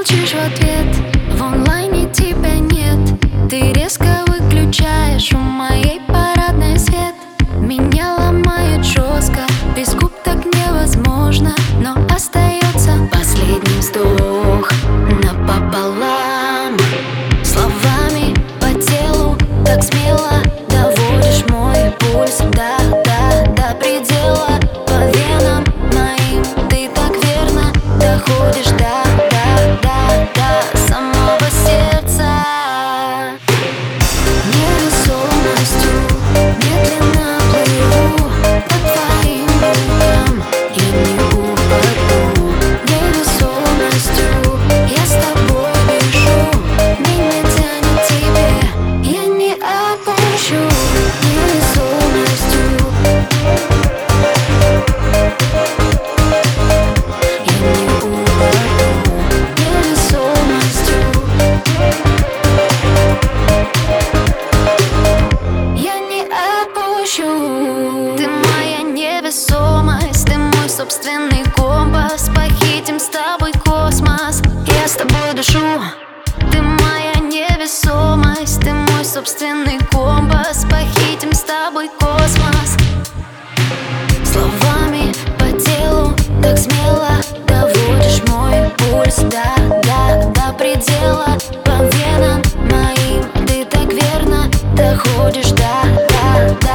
кричишь в ответ, в онлайне тебя нет. Ты резко выключаешь у моей парадной свет. Меня ломает жестко, без губ так невозможно, но остается последний вздох напополам. Словами по телу так смело доводишь мой пульс до предела. По венам моим ты так верно доходишь до самого сердца. Невесомостью медленно плыву по твоим губам, я не упаду. Невесомостью я с тобой дышу, меня тянет тебе, я не опущу. Невесомостью я не упаду. Невесомостью я не опущу. Ты моя невесомость, ты мой собственный компас. Похитим с тобой космос, я с тобой дышу. Ты моя невесомость, ты мой собственный компас. Похитим с тобой космос. Словами по телу так смело доводишь мой пульс до предела. По венам моим ты так верно доходишь до